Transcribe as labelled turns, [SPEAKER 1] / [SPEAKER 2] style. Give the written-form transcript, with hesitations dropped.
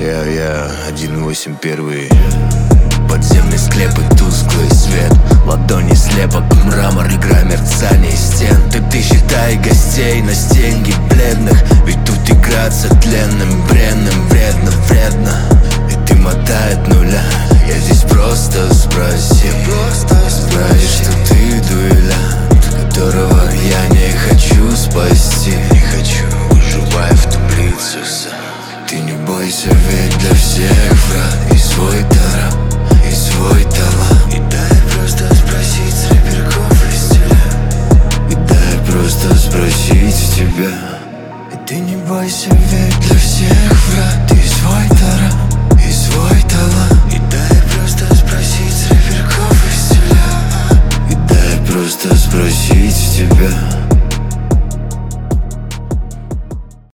[SPEAKER 1] Я 181. Подземный склеп и тусклый свет, ладони слепок, мрамор, игра мерцаний стен. Ты считай гостей на стенге бледных, ведь тут играться тленным, бренным вредно, вредно. И ты мотает нуля, я здесь просто спросил. Знаешь, что ты дуэлянт, которого я не хочу спасти. Не хочу, уживая в таблицу сам. Ты не бойся, ведь для всех враг и свой таран, и свой талант. И дай просто спросить с реперков и стиля. И дай просто спросить в тебя. И ты не бойся, ведь для всех враг и свой таран, и свой талант. И дай просто спросить с реперков и стиля. И дай просто спросить в тебя.